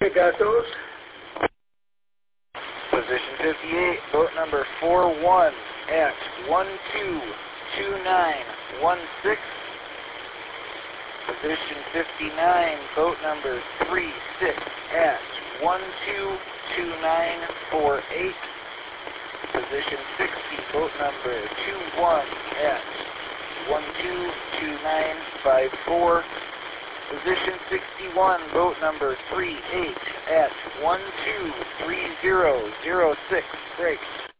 You got those? Position 58, boat number 41 at 122916. Position 59, boat number 36 at 122948. Position 60, boat number 21 at 122954. Position 61, boat number 38 at 123006. Brakes.